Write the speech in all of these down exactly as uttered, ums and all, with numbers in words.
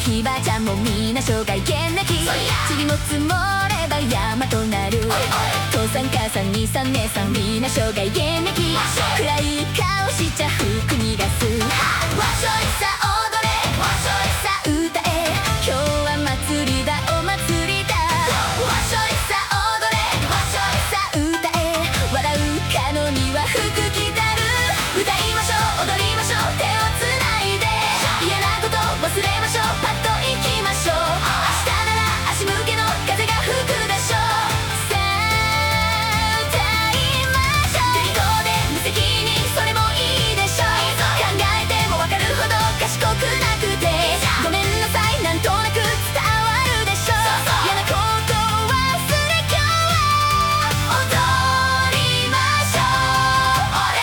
ひばちゃんもみんな生涯現役。塵も積もれば山となる。父さん母さん兄さん姉さんみんな生涯現役。暗い顔しちゃ服逃がす。わっしょいさ踊れ、わっしょいさ歌え、今日は祭りだお祭りだ。わっしょいさ踊れ、わっしょいさ歌え、笑うかのには福来たる。歌いましょう踊りましょう手をつないで、嫌なこと忘れましょうパッと行きましょう。明日なら足向けの風が吹くでしょう。さあ歌いましょう。適当で無責任それもいいでしょう。考えても分かるほど賢くなくてごめんなさい、なんとなく伝わるでしょう。嫌なこと忘れ今日は踊りましょう。俺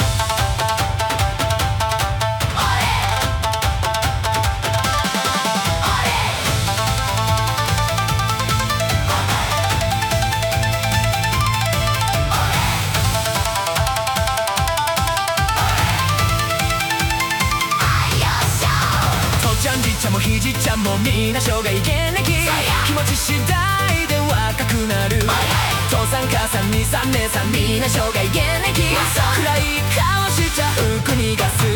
父ちゃんじいちゃんもひじちゃんもみんな生涯現役。気持ち次第で若くなる。父さん母さん兄さん姉さんみんな生涯現役。暗い顔しちゃ服逃がす。